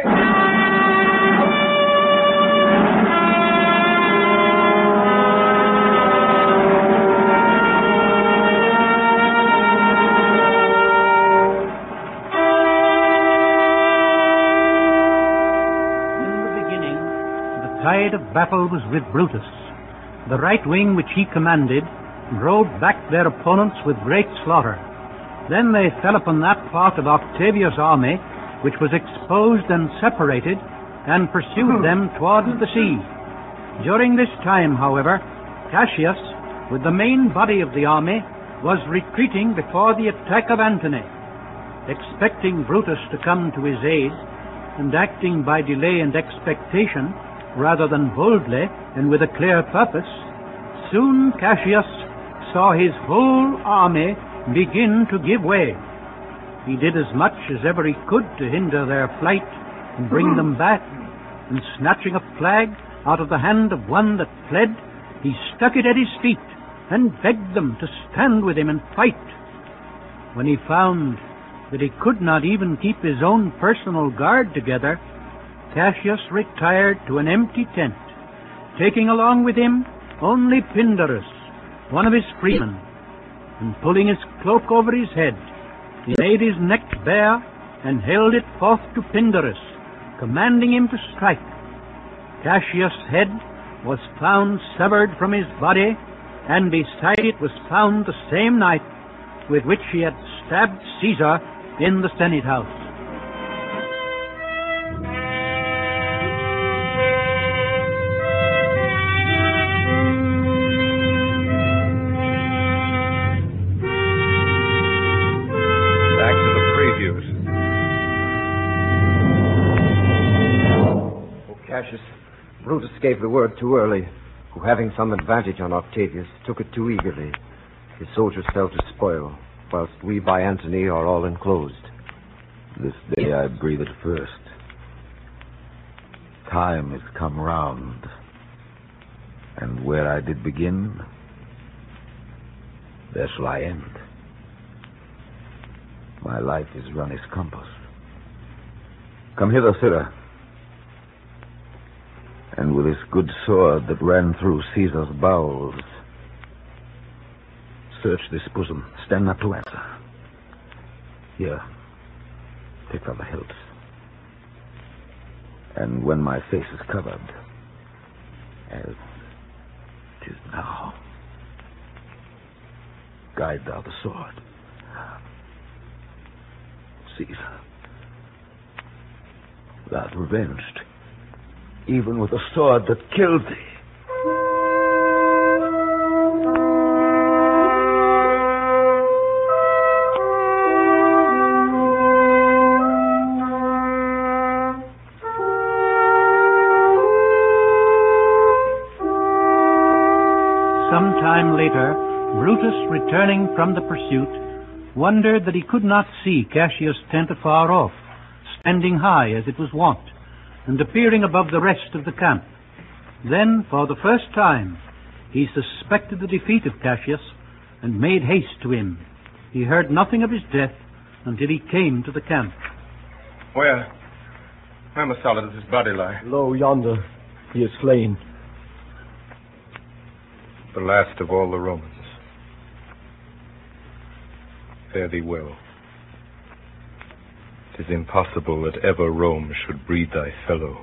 The tide of battle was with Brutus. The right wing which he commanded drove back their opponents with great slaughter. Then they fell upon that part of Octavius' army which was exposed and separated, and pursued them towards the sea. During this time, however, Cassius, with the main body of the army, was retreating before the attack of Antony. Expecting Brutus to come to his aid, and acting by delay and expectation, rather than boldly and with a clear purpose, soon Cassius saw his whole army begin to give way. He did as much as ever he could to hinder their flight and bring them back, and snatching a flag out of the hand of one that fled, he stuck it at his feet and begged them to stand with him and fight. When he found that he could not even keep his own personal guard together, Cassius retired to an empty tent, taking along with him only Pindarus, one of his freedmen, and pulling his cloak over his head, he made his neck bare and held it forth to Pindarus, commanding him to strike. Cassius' head was found severed from his body, and beside it was found the same knife with which he had stabbed Caesar in the Senate house. Back to the prelude. Oh, Cassius, Brutus gave the word too early, who, having some advantage on Octavius, took it too eagerly. His soldiers fell to spoil, whilst we by Antony are all enclosed. This day I breathe it first. Time has come round. And where I did begin, there shall I end. My life is run its compass. Come hither, Sirrah. And with this good sword that ran through Caesar's bowels, search this bosom. Stand not to answer. Here, take from the hilts. And when my face is covered, as it is now, guide thou the sword. Caesar, thou art revenged, even with the sword that killed thee. Some time later, Brutus, returning from the pursuit, wondered that he could not see Cassius' tent afar off, standing high as it was wont, and appearing above the rest of the camp. Then, for the first time, he suspected the defeat of Cassius, and made haste to him. He heard nothing of his death until he came to the camp. Where? Where, Messala, does his body lie? Lo, yonder. He is slain. The last of all the Romans. Fare thee well. It is impossible that ever Rome should breed thy fellow.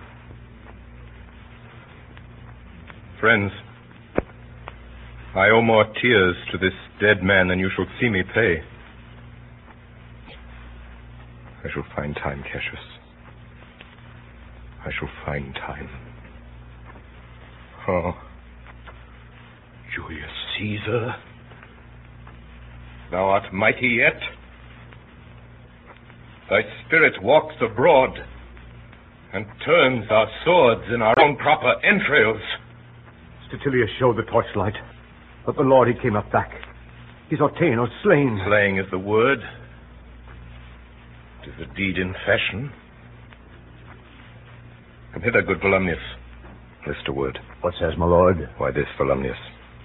Friends, I owe more tears to this dead man than you shall see me pay. I shall find time, Cassius. I shall find time. Oh, Julius Caesar, thou art mighty yet. Thy spirit walks abroad and turns our swords in our own proper entrails. Statilius showed the torchlight, but the Lord he came up back. He's ordained or slain. Slaying is the word. It is a deed in fashion. Come hither, good Volumnius. List a word. What says my lord? Why this, Volumnius?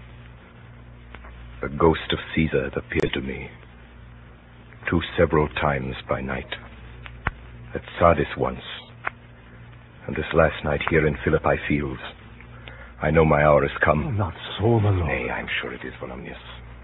The ghost of Caesar had appeared to me two several times by night. At Sardis once, and this last night here in Philippi Fields. I know my hour has come. Oh, not so, my lord. Nay, I'm sure it is, Volumnius.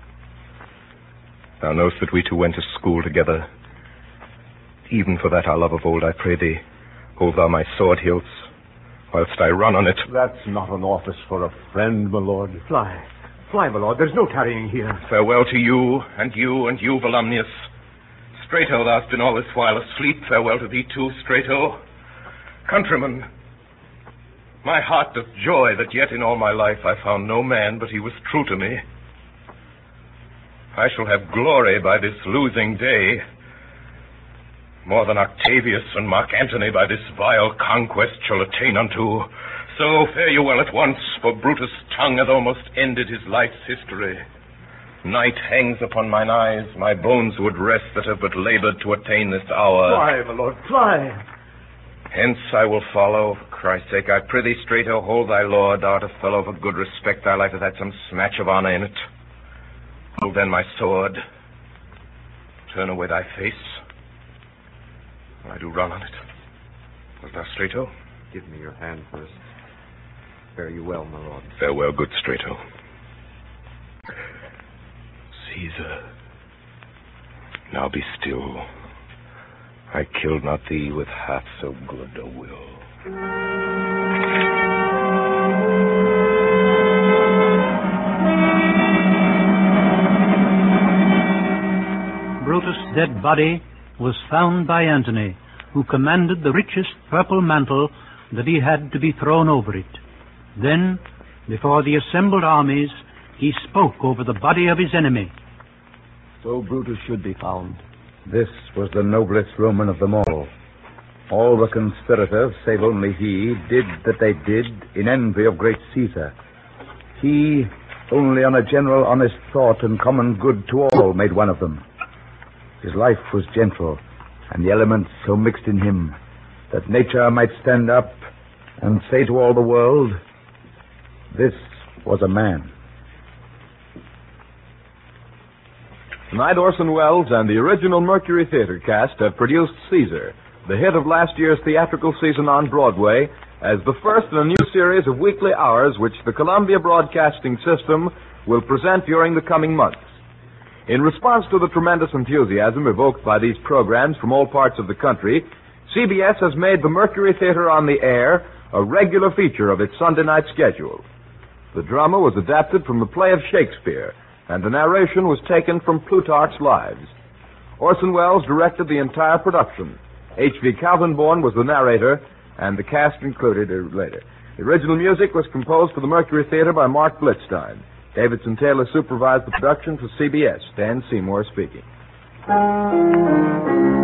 Thou knowest that we two went to school together. Even for that our love of old, I pray thee, hold thou my sword hilts, whilst I run on it. That's not an office for a friend, my lord. Fly. Fly, my lord. There's no tarrying here. Farewell to you, and you, and you, Volumnius. Strato, thou hast been all this while asleep. Farewell to thee too, Strato. Countrymen, my heart doth joy that yet in all my life I found no man but he was true to me. I shall have glory by this losing day, more than Octavius and Mark Antony by this vile conquest shall attain unto. So fare you well at once, for Brutus' tongue hath almost ended his life's history. Night hangs upon mine eyes, my bones would rest that have but labored to attain this hour. Fly, my lord, fly. Hence I will follow. For Christ's sake, I prithee, Strato, hold thy lord. Thou art a fellow of a good respect. Thy life hath had some smatch of honor in it. Hold then my sword. Turn away thy face. I do run on it. Wilt thou, Strato? Give me your hand first. Fare you well, my lord. Farewell, good Strato. Caesar, now be still. I killed not thee with half so good a will. Brutus' dead body was found by Antony, who commanded the richest purple mantle that he had to be thrown over it. Then, before the assembled armies, he spoke over the body of his enemy. So Brutus should be found. This was the noblest Roman of them all. All the conspirators, save only he, did that they did in envy of great Caesar. He, only on a general honest thought and common good to all, made one of them. His life was gentle, and the elements so mixed in him that nature might stand up and say to all the world, this was a man. Tonight, Orson Welles and the original Mercury Theater cast have produced Caesar, the hit of last year's theatrical season on Broadway, as the first in a new series of weekly hours which the Columbia Broadcasting System will present during the coming months. In response to the tremendous enthusiasm evoked by these programs from all parts of the country, C B S has made the Mercury Theater on the Air a regular feature of its Sunday night schedule. The drama was adapted from the play of Shakespeare, and the narration was taken from Plutarch's Lives. Orson Welles directed the entire production. H V Kaltenborn was the narrator, and the cast included later. The original music was composed for the Mercury Theater by Mark Blitzstein. Davidson Taylor supervised the production for C B S. Dan Seymour speaking.